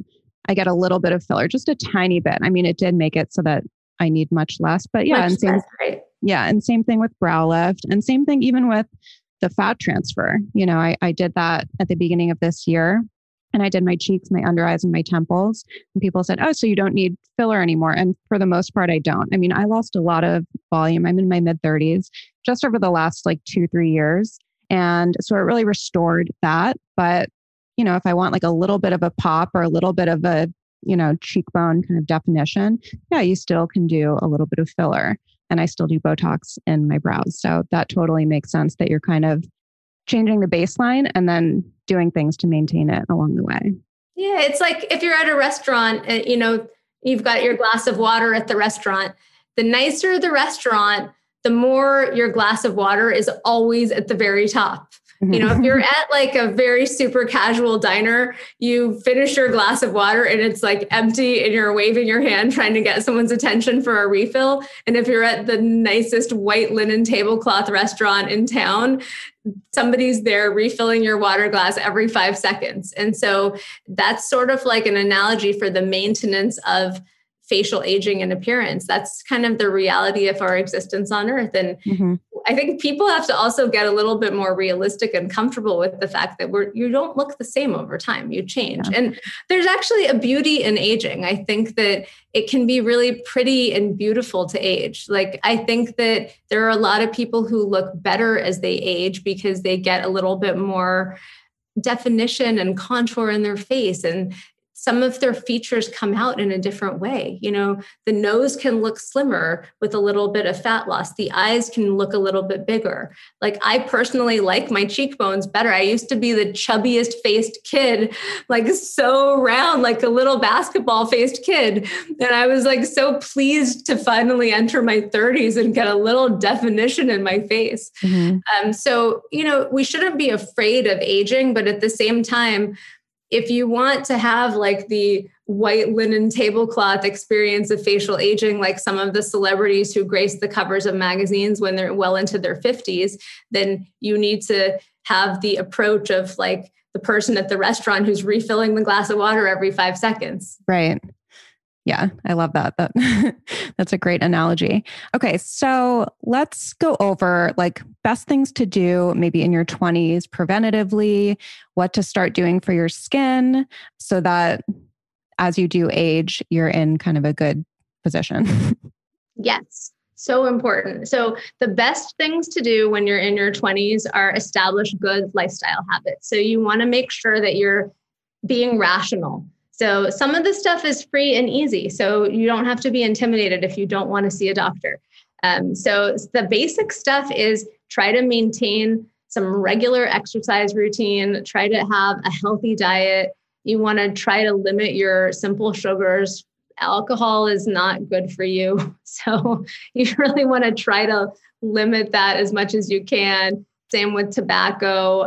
I get a little bit of filler, just a tiny bit. I mean, it did make it so that I need much less, but yeah. Much less, right? Yeah. And same thing with brow lift, and same thing even with the fat transfer. You know, I did that at the beginning of this year, and I did my cheeks, my under eyes, and my temples. And people said, oh, so you don't need filler anymore. And for the most part, I don't. I mean, I lost a lot of volume. I'm in my mid 30s just over the last like 2-3 years. And so it really restored that. But, you know, if I want like a little bit of a pop or a little bit of a, you know, cheekbone kind of definition, yeah, you still can do a little bit of filler. And I still do Botox in my brows. So that totally makes sense that you're kind of changing the baseline and then doing things to maintain it along the way. Yeah, it's like if you're at a restaurant, you know, you've got your glass of water at the restaurant. The nicer the restaurant, the more your glass of water is always at the very top. You know, if you're at like a very super casual diner, you finish your glass of water and it's like empty and you're waving your hand trying to get someone's attention for a refill. And if you're at the nicest white linen tablecloth restaurant in town, somebody's there refilling your water glass every 5 seconds. And so that's sort of like an analogy for the maintenance of facial aging and appearance. That's kind of the reality of our existence on Earth. And I think people have to also get a little bit more realistic and comfortable with the fact that you don't look the same over time. You change. Yeah. And there's actually a beauty in aging. I think that it can be really pretty and beautiful to age. Like, I think that there are a lot of people who look better as they age because they get a little bit more definition and contour in their face, and some of their features come out in a different way. You know, the nose can look slimmer with a little bit of fat loss. The eyes can look a little bit bigger. Like, I personally like my cheekbones better. I used to be the chubbiest faced kid, like so round, like a little basketball faced kid. And I was like so pleased to finally enter my 30s and get a little definition in my face. So, you know, we shouldn't be afraid of aging, but at the same time, if you want to have like the white linen tablecloth experience of facial aging, like some of the celebrities who grace the covers of magazines when they're well into their 50s, then you need to have the approach of like the person at the restaurant who's refilling the glass of water every 5 seconds. Right. Yeah, I love that. That's a great analogy. Okay, so let's go over like best things to do maybe in your 20s preventatively, what to start doing for your skin so that as you do age, you're in kind of a good position. Yes, so important. So the best things to do when you're in your 20s are establish good lifestyle habits. So you want to make sure that you're being rational. So some of the stuff is free and easy. So you don't have to be intimidated if you don't want to see a doctor. So the basic stuff is try to maintain some regular exercise routine, try to have a healthy diet. You want to try to limit your simple sugars. Alcohol is not good for you. So you really want to try to limit that as much as you can. Same with tobacco.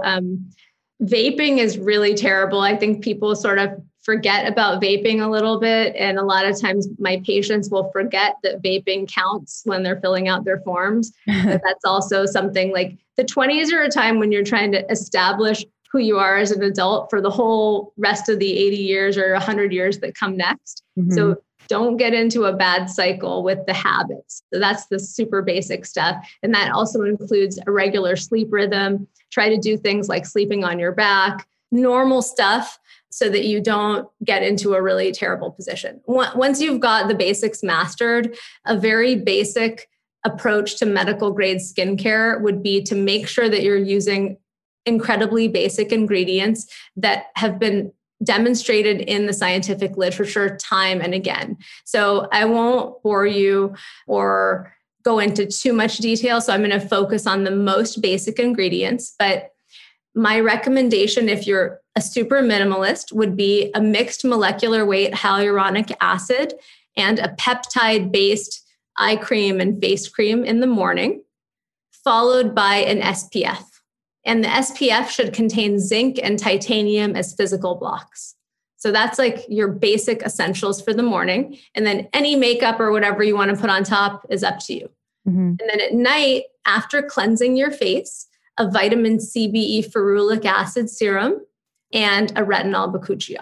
Vaping is really terrible. I think people sort of forget about vaping a little bit. And a lot of times my patients will forget that vaping counts when they're filling out their forms. But that's also something like the 20s are a time when you're trying to establish who you are as an adult for the whole rest of the 80 years or 100 years that come next. So don't get into a bad cycle with the habits. So that's the super basic stuff. And that also includes a regular sleep rhythm. Try to do things like sleeping on your back, normal stuff, so that you don't get into a really terrible position. Once you've got the basics mastered, a very basic approach to medical grade skincare would be to make sure that you're using incredibly basic ingredients that have been demonstrated in the scientific literature time and again. So I won't bore you or go into too much detail. So I'm going to focus on the most basic ingredients. But my recommendation, if you're a super minimalist, would be a mixed molecular weight hyaluronic acid and a peptide-based eye cream and face cream in the morning, followed by an SPF. And the SPF should contain zinc and titanium as physical blocks. So that's like your basic essentials for the morning. And then any makeup or whatever you want to put on top is up to you. And then at night, after cleansing your face, a vitamin CBE ferulic acid serum and a retinol bakuchiol.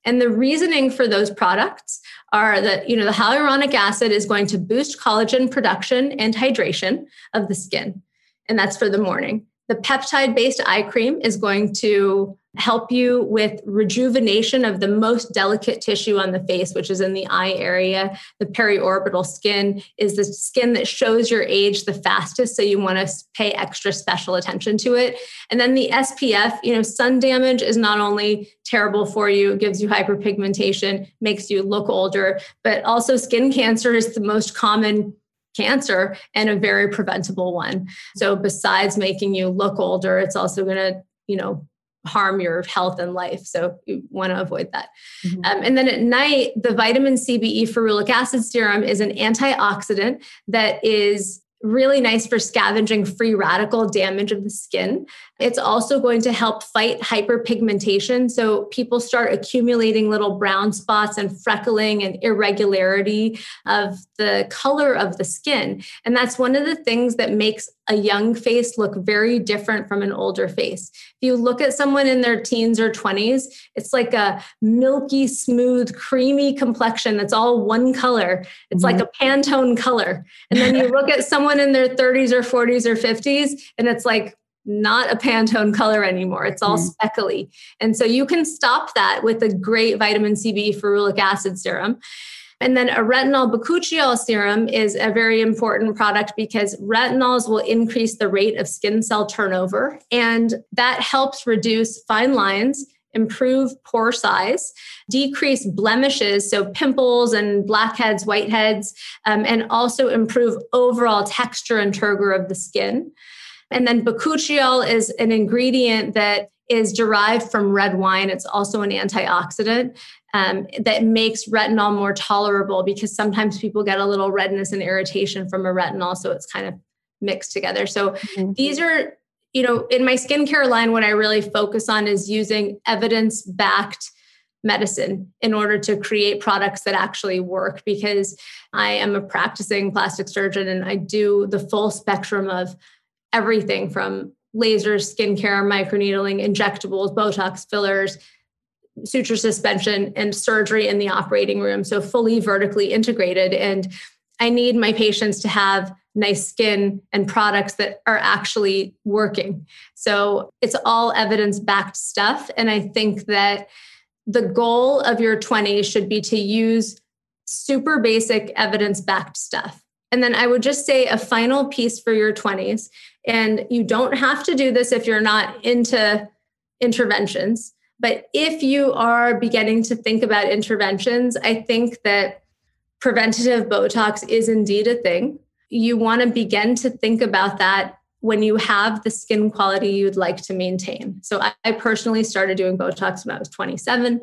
And the reasoning for those products are that, the hyaluronic acid is going to boost collagen production and hydration of the skin. And that's for the morning. The peptide-based eye cream is going to help you with rejuvenation of the most delicate tissue on the face, which is in the eye area. The periorbital skin is the skin that shows your age the fastest, so you want to pay extra special attention to it. And then the SPF, sun damage is not only terrible for you, it gives you hyperpigmentation, makes you look older, but also skin cancer is the most common cancer and a very preventable one. So besides making you look older, it's also going to, harm your health and life. So you want to avoid that. Mm-hmm. And then at night, the vitamin CBE ferulic acid serum is an antioxidant that is really nice for scavenging free radical damage of the skin. It's also going to help fight hyperpigmentation. So people start accumulating little brown spots and freckling and irregularity of the color of the skin. And that's one of the things that makes a young face look very different from an older face. If you look at someone in their teens or 20s, it's like a milky, smooth, creamy complexion that's all one color. It's like a Pantone color. And then you look at someone in their 30s or 40s or 50s, and it's like not a Pantone color anymore. It's all speckly. And so you can stop that with a great vitamin CBE ferulic acid serum. And then a retinol bakuchiol serum is a very important product because retinols will increase the rate of skin cell turnover, and that helps reduce fine lines, improve pore size, decrease blemishes, so pimples and blackheads, whiteheads, and also improve overall texture and turgor of the skin. And then bakuchiol is an ingredient that is derived from red wine. It's also an antioxidant that makes retinol more tolerable because sometimes people get a little redness and irritation from a retinol. So it's kind of mixed together. So these are, in my skincare line, what I really focus on is using evidence-backed medicine in order to create products that actually work, because I am a practicing plastic surgeon and I do the full spectrum of everything from lasers, skincare, microneedling, injectables, Botox, fillers, suture suspension, and surgery in the operating room. So fully vertically integrated. And I need my patients to have nice skin and products that are actually working. So it's all evidence-backed stuff. And I think that the goal of your 20s should be to use super basic evidence-backed stuff. And then I would just say a final piece for your 20s, and you don't have to do this if you're not into interventions, but if you are beginning to think about interventions, I think that preventative Botox is indeed a thing. You want to begin to think about that when you have the skin quality you'd like to maintain. So I personally started doing Botox when I was 27.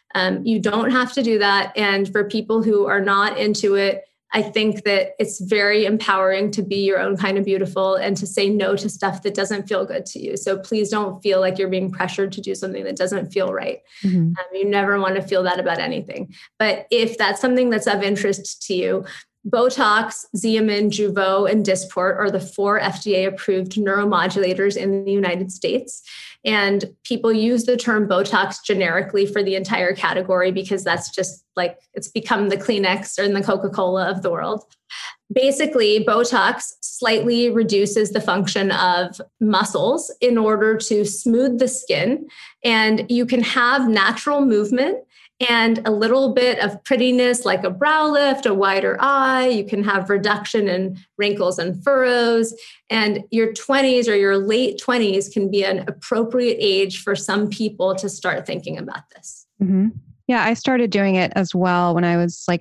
You don't have to do that. And for people who are not into it, I think that it's very empowering to be your own kind of beautiful and to say no to stuff that doesn't feel good to you. So please don't feel like you're being pressured to do something that doesn't feel right. You never want to feel that about anything. But if that's something that's of interest to you, Botox, Xeomin, Jeuveau, and Dysport are the 4 FDA-approved neuromodulators in the United States. And people use the term Botox generically for the entire category because that's just like, it's become the Kleenex or the Coca-Cola of the world. Basically, Botox slightly reduces the function of muscles in order to smooth the skin. And you can have natural movement and a little bit of prettiness like a brow lift, a wider eye. You can have reduction in wrinkles and furrows. And your 20s or your late 20s can be an appropriate age for some people to start thinking about this. Yeah, I started doing it as well when I was like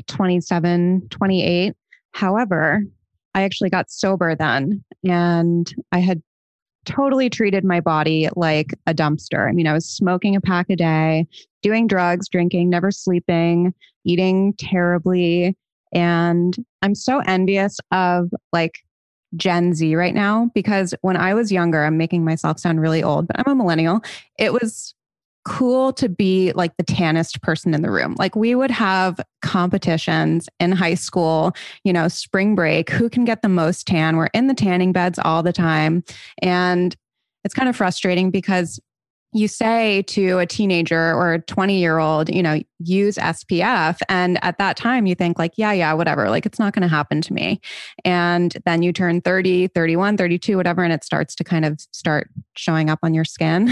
27, 28. However, I actually got sober then, and I had totally treated my body like a dumpster. I mean, I was smoking a pack a day, doing drugs, drinking, never sleeping, eating terribly. And I'm so envious of like Gen Z right now, because when I was younger, I'm making myself sound really old, but I'm a millennial. It was cool to be like the tannest person in the room. Like we would have competitions in high school, spring break, who can get the most tan? We're in the tanning beds all the time. And it's kind of frustrating because, you say to a teenager or a 20-year-old, use SPF. And at that time you think like, yeah, whatever, like it's not going to happen to me. And then you turn 30, 31, 32, whatever, and it starts to kind of start showing up on your skin.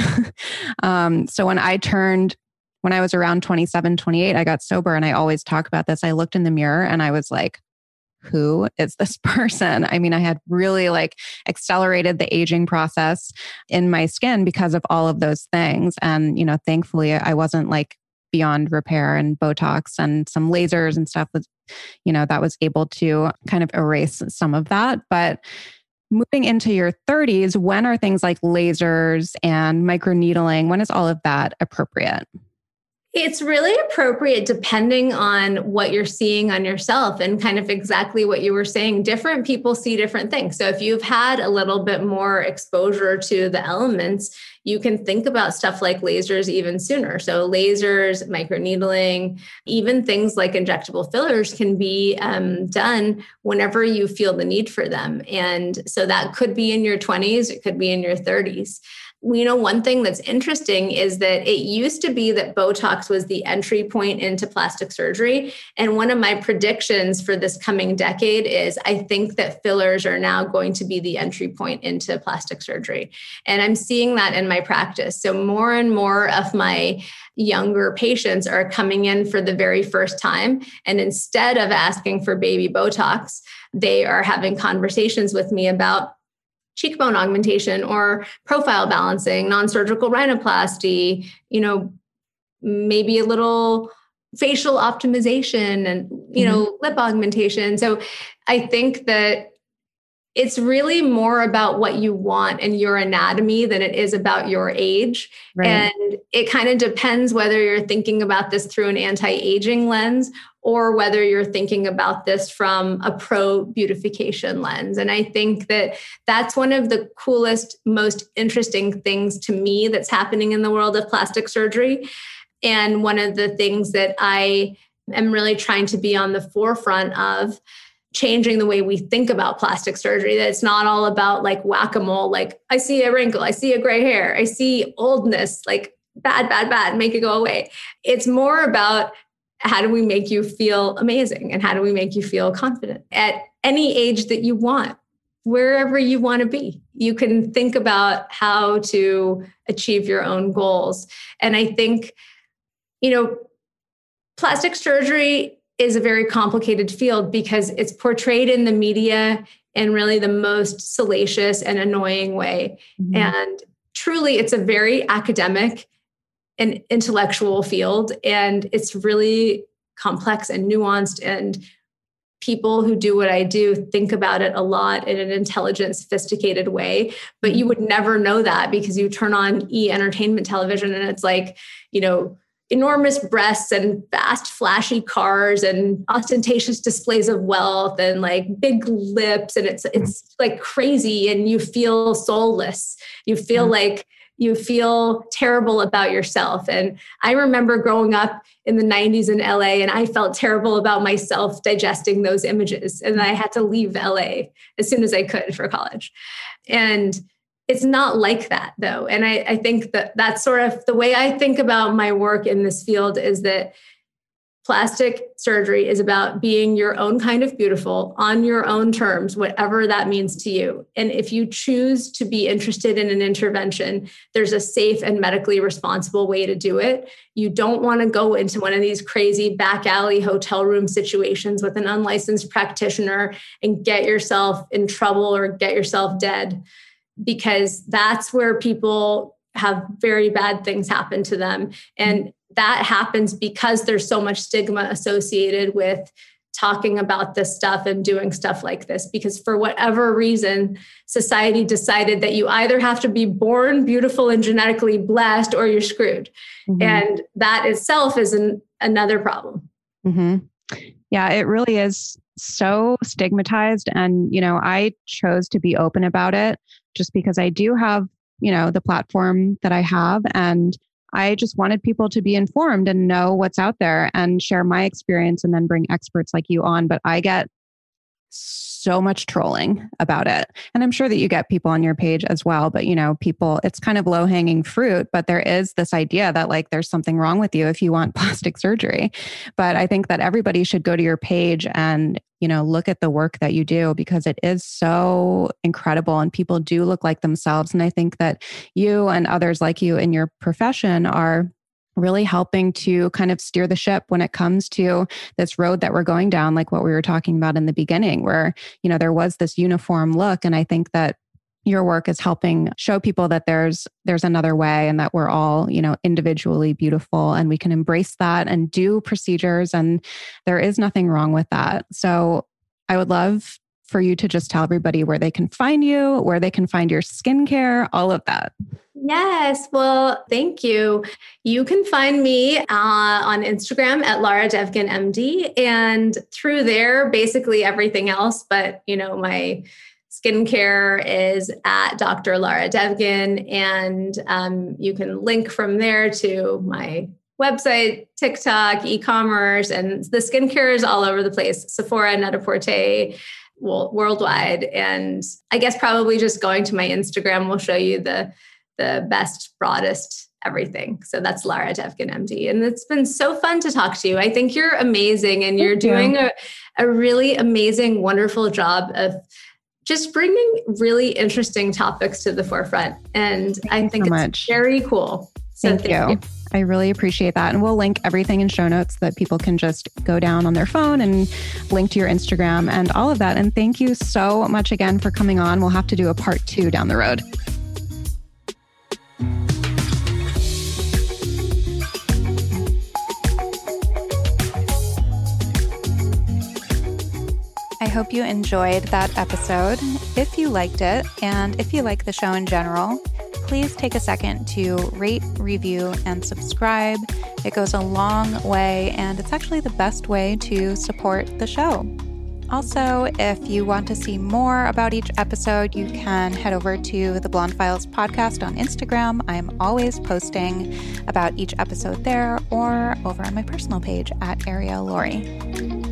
So when I was around 27, 28, I got sober, and I always talk about this. I looked in the mirror and I was like, who is this person? I mean, I had really like accelerated the aging process in my skin because of all of those things. And, thankfully I wasn't like beyond repair, and Botox and some lasers and stuff was, that was able to kind of erase some of that. But moving into your 30s, when are things like lasers and microneedling, when is all of that appropriate? It's really appropriate depending on what you're seeing on yourself, and kind of exactly what you were saying. Different people see different things. So if you've had a little bit more exposure to the elements, you can think about stuff like lasers even sooner. So lasers, microneedling, even things like injectable fillers can be done whenever you feel the need for them. And so that could be in your 20s, it could be in your 30s. One thing that's interesting is that it used to be that Botox was the entry point into plastic surgery. And one of my predictions for this coming decade is I think that fillers are now going to be the entry point into plastic surgery. And I'm seeing that in my practice. So more and more of my younger patients are coming in for the very first time. And instead of asking for baby Botox, they are having conversations with me about cheekbone augmentation or profile balancing, non-surgical rhinoplasty, maybe a little facial optimization and, lip augmentation. So I think that it's really more about what you want and your anatomy than it is about your age. Right. And it kind of depends whether you're thinking about this through an anti-aging lens or whether you're thinking about this from a pro-beautification lens. And I think that that's one of the coolest, most interesting things to me that's happening in the world of plastic surgery. And one of the things that I am really trying to be on the forefront of changing the way we think about plastic surgery, that it's not all about like whack-a-mole, like I see a wrinkle, I see a gray hair, I see oldness, like bad, make it go away. It's more about how do we make you feel amazing and how do we make you feel confident at any age that you want, wherever you want to be. You can think about how to achieve your own goals. And I think, plastic surgery is a very complicated field because it's portrayed in the media in really the most salacious and annoying way. Mm-hmm. And truly, it's a very academic and intellectual field. And it's really complex and nuanced. And people who do what I do think about it a lot in an intelligent, sophisticated way. But you would never know that because you turn on entertainment television and it's like, enormous breasts and fast, flashy cars and ostentatious displays of wealth and like big lips. And it's like crazy and you feel soulless. You feel like you feel terrible about yourself. And I remember growing up in the 90s in LA and I felt terrible about myself digesting those images. And I had to leave LA as soon as I could for college. And it's not like that though. And I think that that's sort of the way I think about my work in this field is that plastic surgery is about being your own kind of beautiful on your own terms, whatever that means to you. And if you choose to be interested in an intervention, there's a safe and medically responsible way to do it. You don't want to go into one of these crazy back alley hotel room situations with an unlicensed practitioner and get yourself in trouble or get yourself dead, because that's where people have very bad things happen to them. And that happens because there's so much stigma associated with talking about this stuff and doing stuff like this, because for whatever reason, society decided that you either have to be born beautiful and genetically blessed or you're screwed. Mm-hmm. And that itself is another problem. Mm-hmm. Yeah, it really is so stigmatized. And, I chose to be open about it just because I do have, the platform that I have. And I just wanted people to be informed and know what's out there and share my experience and then bring experts like you on. But I get so much trolling about it. And I'm sure that you get people on your page as well, but people, it's kind of low hanging fruit, but there is this idea that like there's something wrong with you if you want plastic surgery. But I think that everybody should go to your page and, look at the work that you do, because it is so incredible and people do look like themselves. And I think that you and others like you in your profession are really helping to kind of steer the ship when it comes to this road that we're going down, like what we were talking about in the beginning, where, there was this uniform look. And I think that your work is helping show people that there's another way and that we're all, individually beautiful and we can embrace that and do procedures. And there is nothing wrong with that. So I would love for you to just tell everybody where they can find you, where they can find your skincare, all of that. Yes. Well, thank you. You can find me on Instagram at Lara Devgan MD, and through there, basically everything else. But, my skincare is at Dr. Lara Devgan, and you can link from there to my website, TikTok, e-commerce, and the skincare is all over the place. Sephora, Net-a-Porter, worldwide. And I guess probably just going to my Instagram will show you the best, broadest everything. So that's Lara Devgan MD. And it's been so fun to talk to you. I think you're amazing, and you're doing a really amazing, wonderful job of just bringing really interesting topics to the forefront. And I think it's very cool. So thank you. I really appreciate that. And we'll link everything in show notes so that people can just go down on their phone and link to your Instagram and all of that. And thank you so much again for coming on. We'll have to do a part 2 down the road. I hope you enjoyed that episode. If you liked it, and if you like the show in general, please take a second to rate, review, and subscribe. It goes a long way, and it's actually the best way to support the show. Also, if you want to see more about each episode, you can head over to the Blonde Files podcast on Instagram. I'm always posting about each episode there, or over on my personal page at Ariel Laurie.